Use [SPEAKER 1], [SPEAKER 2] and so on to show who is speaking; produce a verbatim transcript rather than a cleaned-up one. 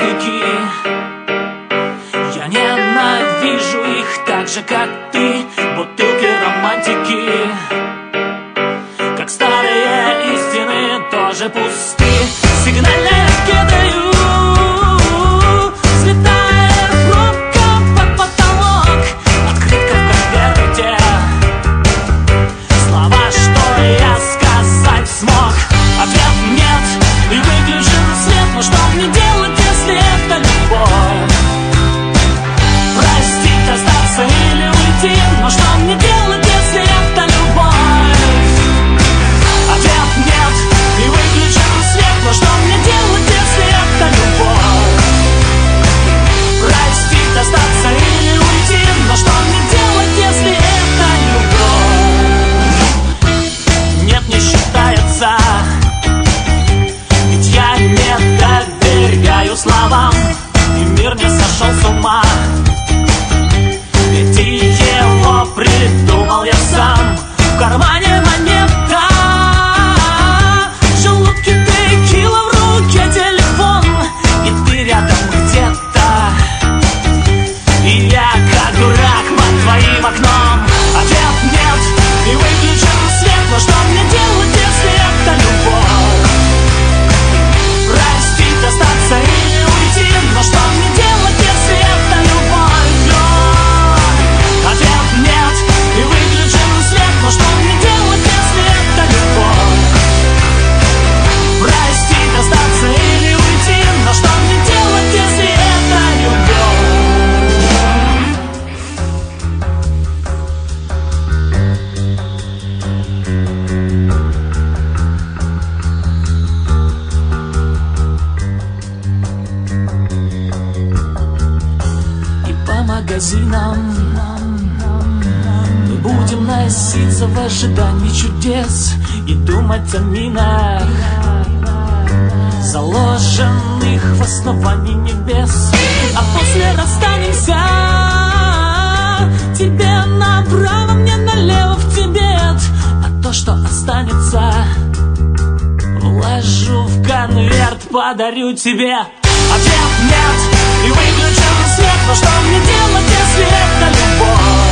[SPEAKER 1] романтики. Я ненавижу их так же, как ты. Бутылки романтики, как старые истины, тоже пусты. Сигнальные кидаю, взлетая пробка под потолок. Открытка в конверте, слова, что я сказать смог. Ответ нет, и выключен свет. Но что мне делать, если это любовь? Простить, остаться или уйти? Но что мне делать, если это любовь? Ответ нет, и выключен свет. Но что мне делать, если это любовь? Простить, остаться или уйти? Но что мне делать, если это любовь? Нет, не считается, ведь я не доверяю словам, и мир не сошел с ума. Ведь и его придумал я сам. В кармане монета, в желудке текила, в руке телефон, и ты рядом где-то, и я как дурак под твоим окном. Ответ нет, и выключен свет. Но что мне делать, если это любовь? Простить, остаться или уйти? Но что мне делать, если это любовь? Ответ нет, и выключен свет. Но что мне делать, если это любовь? Простить, остаться или уйти? Но что мне делать, если это любовь? И по магазинам мы будем носиться в ожидании чудес и думать о минах, заложенных в основании небес. А после расстанемся, тебе направо, мне налево в Тибет. А то, что останется, вложу в конверт, подарю тебе. Ответ нет, и выключен свет. Но что мне делать, если это любовь?